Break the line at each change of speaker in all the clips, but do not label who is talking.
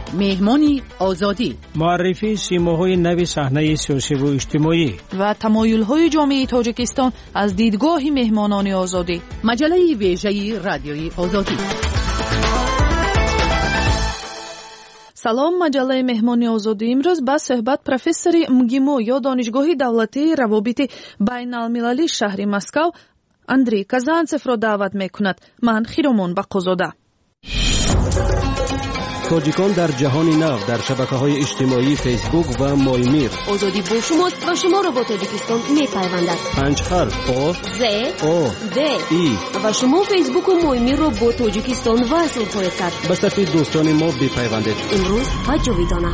مهمانی آزادی،
معرفی سیماهای نو صحنه سیاسی و اجتماعی
و تمایل‌های جامعه تاجیکستان از دیدگاه مهمانان آزادی.
مجله ویژه رادیوی آزادی.
سلام، مجله مهمانی آزادی امروز با صحبت پروفسور مگیمو یا دانشگاه دولتی روابط بین المللی شهر مسکو اندری казанцев را دعوت میکند. من خیرمون بقازاده.
تاجیکان در جهان نو در شبکه‌های اجتماعی فیسبوک و مالمیر.
آزادی با شماست و شما را با تاجیکستان میپیوندد.
5 حرف آ
ز
او
د
ای
و شما فیسبوک و مالمیر را با تاجیکستان وصل خواهید کرد.
به صفحه دوستان ما بپیوندید.
امروز و جاویدانه.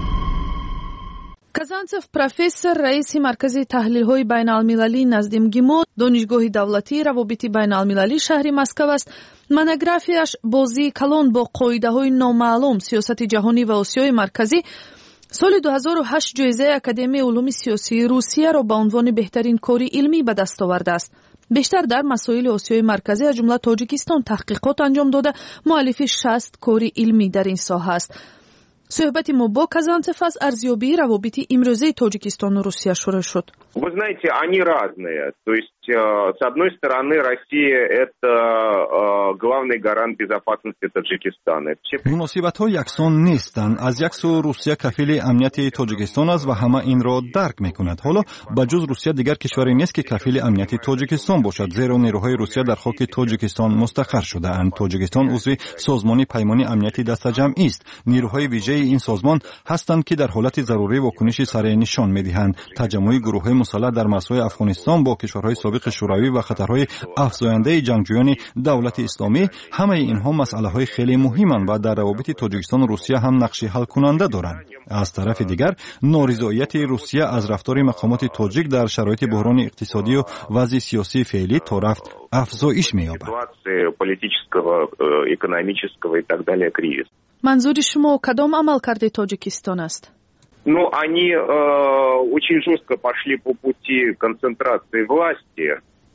казанцев профессор, раиси маркази таҳлилҳои байналмилалӣ назди МГИМО, донишгоҳи давлатии равобити байналмилалӣ шаҳри Москав аст. монографияш бозии калон бо қоидаҳои номаълум, сиёсати ҷаҳонӣ ва Осиёи марказӣ соли 2008 ҷоизаи Академияи улуми сиёсии Русияро ба унвони беҳтарин кори илмӣ ба даст овардааст. бештар дар масоили Осиёи марказӣ аз ҷумла Тоҷикистон таҳқиқот анҷом дода муаллифи 60 кори илмӣ дар ин соҳа аст. Суҳбати мо бо казанцев аз арзёбии равобити имрӯзаи Тоҷикистону Русия шурӯъ шуд.
Вы знаете, они разные. То есть, с одной стороны, Россия – это главный гарант безопасности Таджикистана.
муносибатҳо яксон нестанд. аз як сӯ Русия кафили амнияти Тоҷикистон аст ва ҳама инро дарк мекунад. ҳоло ба ҷуз Русия дигар кишваре нест ки кафили амнияти Тоҷикистон бошад, зеро нерӯҳои Русия дар хоки Тоҷикистон мустақар шудаанд. Тоҷикистон узви созмони паймони амнияти дастаҷамъист. нерӯҳои вижаи این سازمان هستند که در حالت ضروری واکنشی سریع نشان می‌دهند. تجمع گروه‌های مسلح در مرزهای افغانستان با کشورهای سابق شوروی و خطرهای افزاینده جنگجویان دولت اسلامی، همه اینها مسئله‌های خیلی مهمند و در روابط تاجیکستان و روسیه هم نقش حل کننده دارند. از طرف دیگر نارضایتی روسیه از رفتار مقامات تاجیک در شرایط بحران اقتصادی و وضع سیاسی فعلی تا رفت افزایش می‌یابد.
منظور شما کدام عملکرد تاجیکستان است؟
Ну, они очень жестко пошли по пути концентрации власти,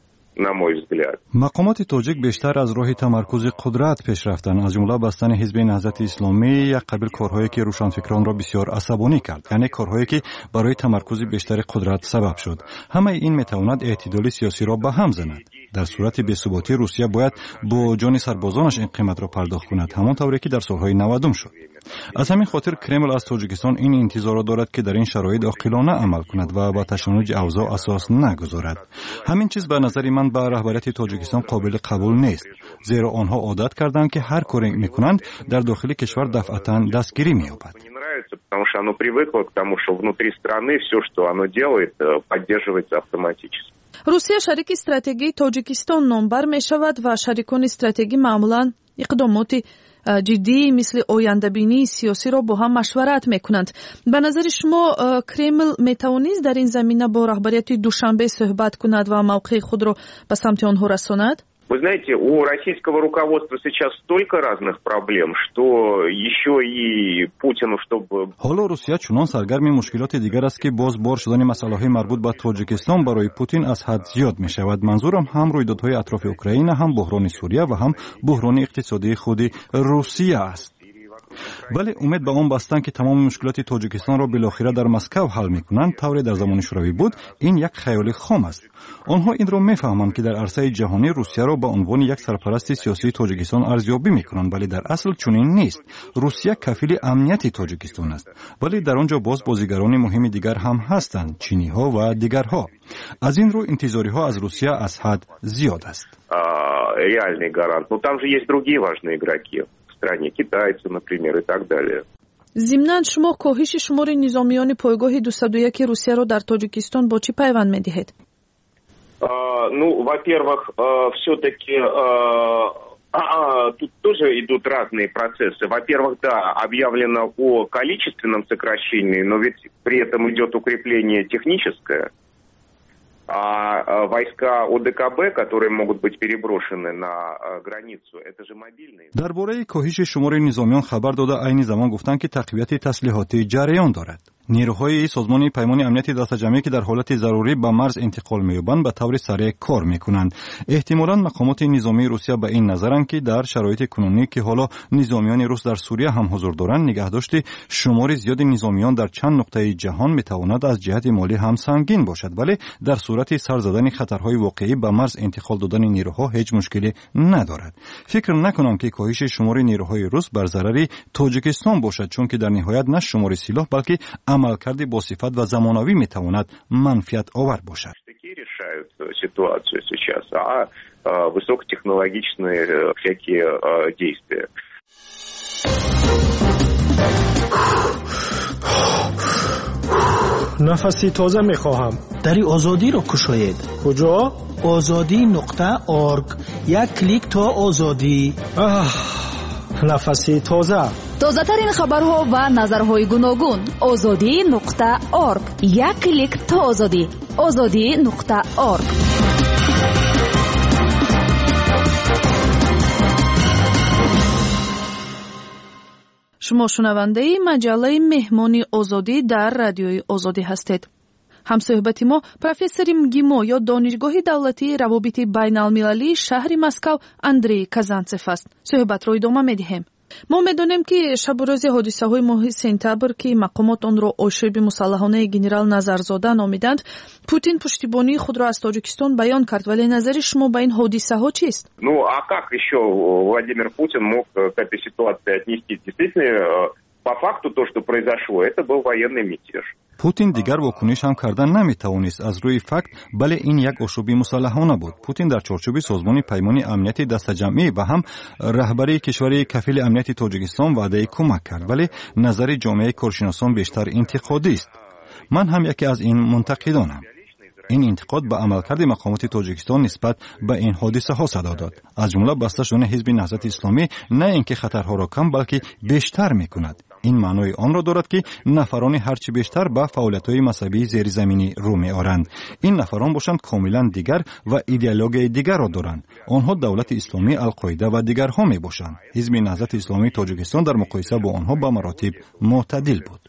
на мой взгляд.
مقامات تاجیک بیشتر از راه تمرکز قدرت پیش رفتند، از جمله بستن حزب نهضت اسلامی، یک قبیل کارهایی که روشنفکران را بسیار عصبانی کرد، یعنی کارهایی که برای تمرکز بیشتر قدرت سبب شد. همه این میتواند اعتدال سیاسی را به هم زند. در صورت بی‌ثباتی روسیه باید با جان سربازانش این قیمت را پرداخت کند، همانطوری که در سالهای 90 شد. از همین خاطر کرمل از تاجیکستان این انتظار را دارد که در این شرایط عاقلانه عمل کند و با تشنج اوضاع اساس نگذارد. همین چیز به نظر من به رهبریت تاجیکستان قابل قبول نیست، زیرا آنها عادت کردند که هر کاری میکنند در داخل کشور دفعتاً دستگیری می‌یابد.
Потому что оно привыкло к тому, что внутри страны все, что оно делает, поддерживается автоматически.
روسیه شریک استراتژی تاجیکستان نامبر می شود و شریکان استراتژی معمولاً اقدامات جدی مثل آینده‌بینی سیاسی را با هم مشورت میکنند. به نظر شما کرمل میتوانست در این زمینه با رهبریت دوشنبه صحبت کند و موقع خود را به سمت آنها رساند؟
Вы знаете, у российского руководства сейчас столько разных проблем, что еще и Путину, чтобы...
حالا روسیه چنان سرگرم مشکلات دیگر است که باز بار شدن مسائل مربوط به تاجیکستان برای پوتین از حد زیاد می شود. منظورم هم رویدادهای اطراف اوکراین، هم بحران سوریه و هم بحران اقتصادی خود روسیه است. ولی امید به آن بستند که تمام مشکلات تاجیکستان را بالاخره در مسکو حل میکنند، طوری در زمان شوروی بود. این یک خیال خام است. آنها این را میفهمند که در عرصه جهانی روسیه را به عنوان یک سرپرست سیاسی تاجیکستان ارزیابی میکنند، ولی در اصل چنین نیست. روسیه کفیل امنیت تاجیکستان است، ولی در آنجا باز بازیگران مهم دیگر هم هستند، چینی ها و دیگرها. از این رو انتظاری ها از روسیه از حد زیاد است.
Реальный гарант. Но там же есть другие важные игроки. стране, китайцы, например, и так далее.
ضمناً شما کاهش شمار نظامیان پایگاه 201 روسیه را در تاجیکستان با چی پیوند می‌دهید؟
Ну, во-первых, все-таки тут тоже идут разные процессы. Во-первых, да, объявлено о количественном сокращении, но ведь при этом идет укрепление техническое. А войска ОДКБ, которые могут быть переброшены на границу, это же мобильные.
درباره کاهش شمار نظامیان خبر داده عین زمان گفتند که تقویت تسلیحاتی جریان دارد. نیروهای سازمان پیمان امنیت دسته‌جمعی که در حالت ضروری به مرز انتقال می‌یابند به طور سریع کار می‌کنند. احتمالاً مقامات نظامی روسیه به این نظرند که در شرایط کنونی که حالا نظامیان روس در سوریه هم حضور دارند، نگهداشت شمار زیاد نظامیان در چند نقطه جهان می‌تواند از جهت مالی هم سنگین باشد، ولی در صورت سر زدن خطرهای واقعی به مرز انتقال دادن نیروها هیچ مشکلی ندارد. فکر نکنم که کاهش شمار نیروهای روس بر ضرر تاجیکستان باشد، چون که در نهایت نه شمار سلاح بلکه عملکرد با صفت و زمانوی میتواند منفعت آور باشد.
решают ситуацию сейчас, а высокотехнологичные всякие действия.
نفسی تازه میخواهم.
دری آزادی را کشاید.
کجا؟
azadi.org. یک کلیک تا آزادی.
نفسی تازه.
تازه‌ترین خبرها و نظرهای گوناگون. azadi.org. یک کلیک تا آزادی. azadi.org.
شما شنونده مجله مهمانی آزادی در رادیوی آزادی هستید. همصحبت ما پروفسور МГИМО یا دانشگاه دولتی روابط بین‌المللی شهر مسکو اندری کازانتسف است. صحبت رو ادامه می‌دهیم. ما می‌دانیم که شب و روز حادثه‌های ماه سپتامبر که مقامات آن را آشوب مسلحانه گنرال نظرزاده نامیدند، پوتین پشتیبانی خود را از تاجیکستان بیان کرد، ولی نظر شما به این حادثه‌ها چیست؟
Ну, а как еще Владимир Путин мог к этой ситуации отнестись? Действительно, по факту то, что произошло, это был военный мятеж.
پوتین دیگر واکنش هم کردن نمیتوانست از روی فکت، بله این یک آشوب مسلحانه بود. پوتین در چارچوب سازمان پیمان امنیت دسته‌جمعی و هم رهبری کشور کفیل امنیت تاجیکستان وعده کمک کرد، ولی نظر جامعه کارشناسان بیشتر انتقادی است. من هم یکی از این منتقدانم. این انتقاد به عملکرد مقامات تاجیکستان نسبت به این حادثه ها صدا داد، از جمله بسته شدن حزب نهضت اسلامی نه اینکه خطرها را کم بلکه بیشتر میکند. این معنای آن را دارد که نفران هرچی بیشتر به فعالیت‌های مذهبی زیرزمینی رو می‌آورند. این نفران باشند کاملا دیگر و ایدئولوژی دیگر را دارند. آنها دولت اسلامی، القاعده و دیگرها میباشند. حزب نهضت اسلامی تاجیکستان در مقایسه با آنها به مراتب معتدل بود.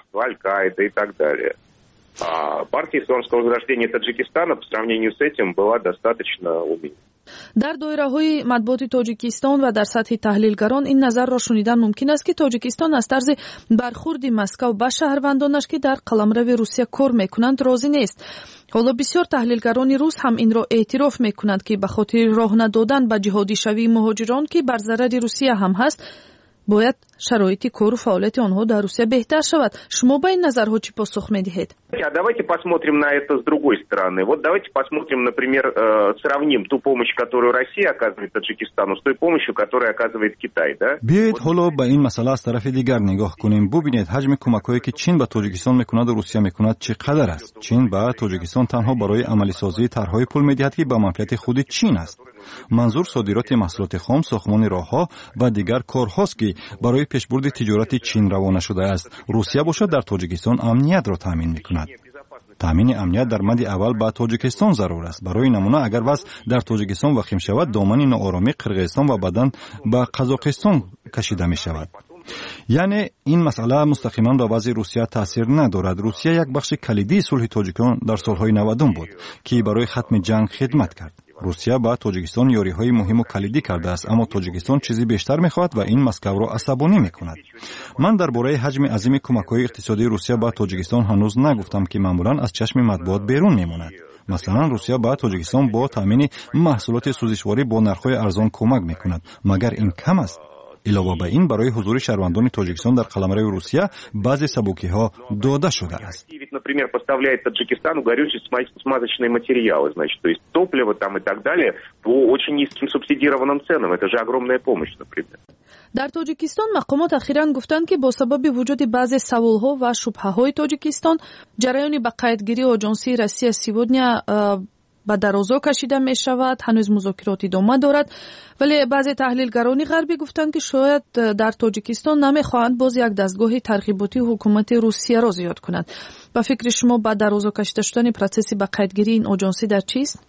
Партия исламского возрождения Таджикистана по сравнению с этим была достаточно умеренной.
در دایره‌های مطبوعات تاجیکستان و در سطح تحلیلگران این نظر را شنیدن ممکن است که تاجیکستان از طرز برخورد مسکو با شهروندانش که در قلمرو روسیه کار میکنند راضی نیست. حالا بسیار تحلیلگران روس هم این را اعتراف میکنند که به خاطر راه ندادن به جهادی شوی مهاجران که بر ضرر روسیه هم هست، باید شرایط کار و فعالیت آنها در روسیه بهتر شود. شما با این نظرها چی پاسخ میدهید؟
Давайте посмотрим на это с другой стороны. Вот давайте посмотрим, например, сравним ту помощь, которую Россия оказывает Таджикистану, с той помощью, которую оказывает Китай, да?
بیایید حالا به این مسئله از طرف دیگر نگاه کنیم. ببینید حجم کمک‌هایی که چین به تاجیکستان میکند و روسیه میکند چقدر است. چین به تاجیکستان تنها برای عملی سازی طرح‌های پول میدهد که به منفعت خود چین است. منظور صادرات محصولات خام، ساختمان راه‌ها و دیگر کارهاست که برای پیشبرد تجارت چین روانه شده است. روسیه باشد در تاجیکستان امنیت را تامین میکند. تامین امنیت در مد اول به تاجیکستان ضرور است. برای نمونه اگر وضع در تاجیکستان وخیم شود، دامن ناآرامی قرقیزستان و بعداً به قزاقستان کشیده می شود. یعنی این مسئله مستقیما به وضع روسیه تاثیر ندارد. روسیه یک بخش کلیدی صلح تاجیکستان در سالهای 90 بود که برای ختم جنگ خدمت کرد. روسیه با تاجیکستان یاری‌های مهم و کلیدی کرده است، اما تاجیکستان چیزی بیشتر می‌خواهد و این مسکو را عصبانی می‌کند. من درباره حجم عظیم کمک‌های اقتصادی روسیه با تاجیکستان هنوز نگفتم که معمولاً از چشم مطبوعات بیرون می‌ماند. مثلا روسیه با تاجیکستان با تامین محصولات سوزشواری با نرخ‌های ارزان کمک می‌کند. مگر این کم است؟ علاوه بر این برای حضور شهروندان تاجیکستان در قلمرو روسیه بعضی سبوکی‌ها داده شده است.
Например, поставляет Таджикистану горючие смазочные материалы, значит, то есть топливо там и так далее по очень низким субсидированным ценам. Это же огромная помощь, например.
در تاجیکستان مقامات اخیراً گفتند که با سبب وجود بعضی سوالها و شبهه‌های تاجیکستان، جریان به قیدگیری آژانسی روسیه سیودنیا به درازا کشیده می شود. هنوز مذاکرات ادامه دارد، ولی بعضی تحلیلگران غربی گفتند که شاید در تاجیکستان نمیخواهند باز یک دستگاه ترغیباتی حکومت روسیه را زیاد کنند. با فکر شما با درازا کشیده شدن پروسس به قیدگیری این آژانسی در چیست؟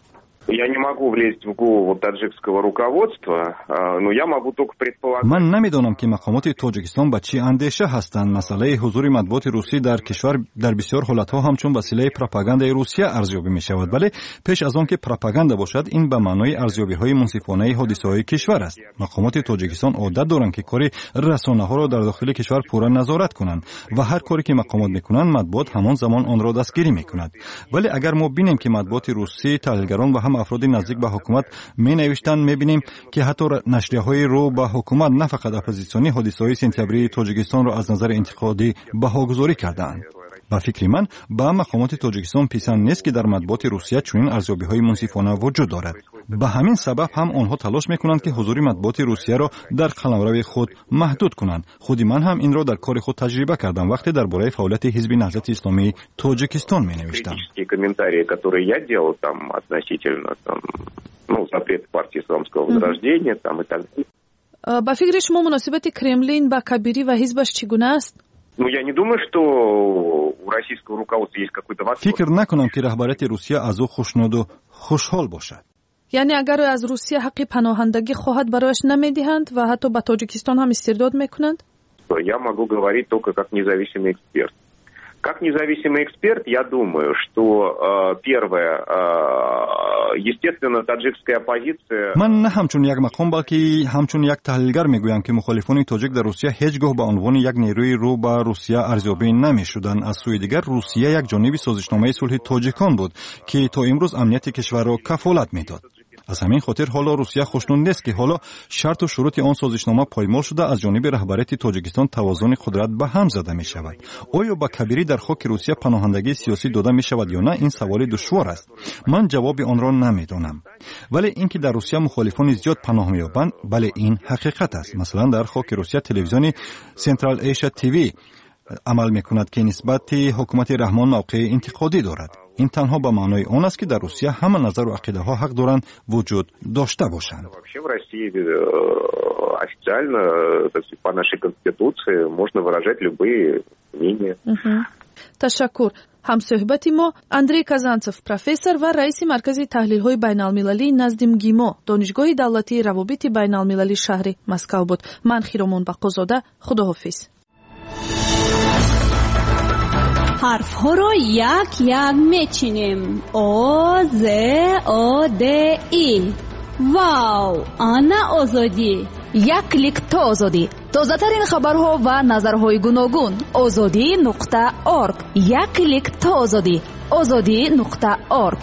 Я не могу влезть в голову таджикского руководства, но я могу только предполагать.
من نمیدونم که مقامات تاجیکستان با چی اندیشه هستند. مسئله حضور مطبوعات روسی در کشور در بسیار حالتها همچون وسیله پروپاگاندای روسیه ارزیابی می شود. ولی پیش از آن که پروپاگاندا باشد این به معنای ارزیابی های منصفانه حادثه های کشور است. مقامات تاجیکستان عادت دارند که کار رسانه ها را در داخل کشور پورا نظارت کنند و هر کاری که مقامات میکنند مطبوعات همان زمان آن را دستگیری میکند. ولی اگر ما بینیم که مطبوعات روسی، تحلیلگران و هم افراد نزدیک به حکومت می نوشتند، می بینیم که حتی نشریه‌های رو به حکومت نه فقط اپوزیسیونی حادثه‌های سپتامبری تاجیکستان را از نظر انتقادی بهاگذاری کردند. با فکر من با مقامات تاجیکستان پسند نیست که در مطبوعات روسیه چنین ارزیابی‌های منصفانه وجود دارد. به همین سبب هم آنها تلاش می‌کنند که حضور مطبوعات روسیه را در قلمرو خود محدود کنند. خود من هم این را در کار خود تجربه کردم وقتی درباره فعالیت حزب نهضت اسلامی تاجیکستان می‌نوشتم.
комментарии, которые я делал там относительно запрет партии исламского возрождения там и так далее.
با فکر شما مناسبت کرملین با کبیری و حزبش چگونه است؟
Ну, я не думаю, что у российского руководства есть какой-то вопрос.
فکر نکنم که رهبریت روسیه از او خوشنود و خوشحال باشد.
یعنی اگر از روسیه حق پناهندگی خواهد برایش نمیدهند و حتی به تاجیکستان هم استرداد میکنند؟
Я могу говорить только как независимый эксперт. Как независимый эксперт, я думаю, что первое, естественно, таджикская оппозиция...
من نه همچون یک مقام بلکه همچون یک تحلیلگر میگویم که مخالفان تاجیک در روسیه هیچگاه به عنوان یک نیروی رو به روسیه ارزیابی نمیشدند. از سوی دیگر روسیه یک جانب سازشنامه صلح تاجیکان بود که تا امروز امنیت کشور را کفالت میداد. از همین خاطر حالا روسیه خوشنود نیست که حالا شرط و شروط آن سازشنامه پایمال شده از جانب رهبریت تاجیکستان توازن قدرت به هم زده می شود. آیا با کبیری در خاک روسیه پناهندگی سیاسی داده می شود یا نه؟ این سوال دشوار است. من جواب آن را نمیدانم. ولی اینکه در روسیه مخالفان زیاد پناه می‌یابند، بله این حقیقت است. مثلا در خاک روسیه تلویزیون سنترال ایشیا تیوی عمل می‌کند که نسبت حکومت رحمان موقع انتقادی دارد. این تنها به معنای آن است که در روسیه همه نظر و عقیده ها حق دارند وجود داشته باشند.
Вообще в России официально, так сказать, по нашей конституции можно выражать любые мнения.
تشکر. همصحبت ما اندری کازانتسوف پروفسور و رئیس مرکز تحلیل‌های بین‌المللی نزد مگیمو دانشگاه دولتی روابط بین‌المللی شهر مسکو بود. من خیرمان بقازاده، خداحافظ.
حرف ها رو یک یک میچینیم. او ز او د ای. واو، آنا آزادی.
یک کلیک تا آزادی. تازه‌ترین خبرها و نظرهای گوناگون. azadi.org. یک کلیک تا آزادی. azadi.org.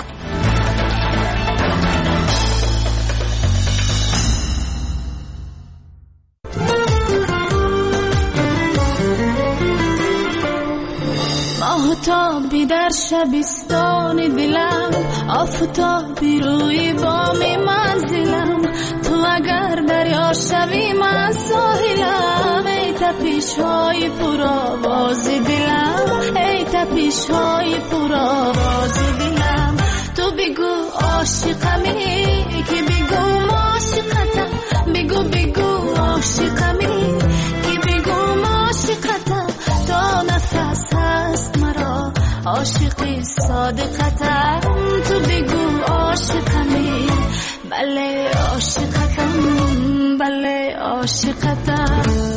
آفتابی در شبستان دلم، آفتابی روی بام منزلم، تو اگر دریا شوی من ساحلم، ای تپش‌های پرآواز دلم، ای تپش‌های پرآواز دلم. تو بگو عاشقمی که بگو عاشقتم، بگو بگو عاشقمی که بگو عاشقتم. تا نفس هست مرا عاشقی صادقتم، تو بگو عاشقمی. بله عاشقتم، بله عاشقتم.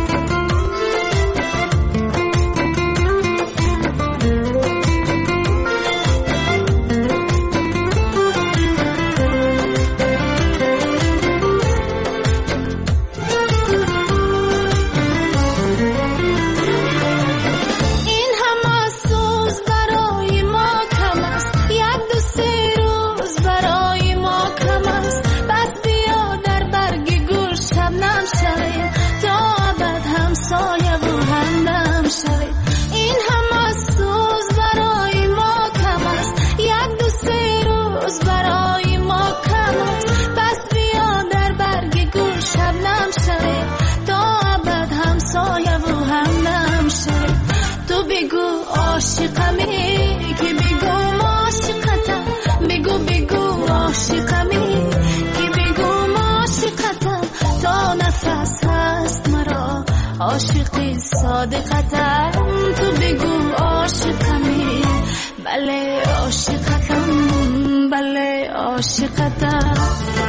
عاشقمی که بگو عاشقتم، بگو بگو عاشقمی که بگو عاشقتم. تا نفس هست مرا عاشقی صادقتم، تو بگو عاشقمی. بله عاشقتم، بله عاشقتم